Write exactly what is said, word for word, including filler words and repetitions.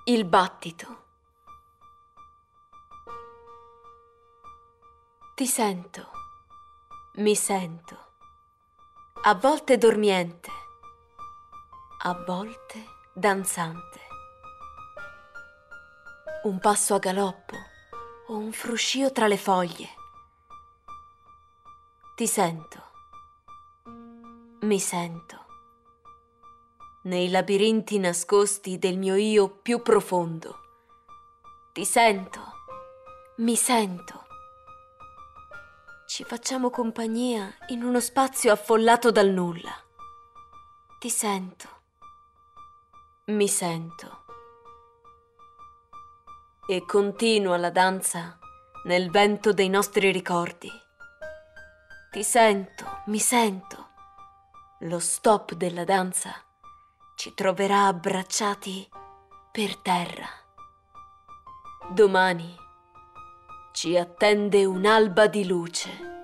Il battito. Ti sento, mi sento, a volte dormiente, a volte danzante. Un passo a galoppo o un fruscio tra le foglie. Ti sento, mi sento, nei labirinti nascosti del mio io più profondo. Ti sento, mi sento. Ci facciamo compagnia in uno spazio affollato dal nulla. Ti sento, mi sento. E continua la danza nel vento dei nostri ricordi. Ti sento, mi sento. Lo stop della danza ci troverà abbracciati per terra. Domani ci attende un'alba di luce.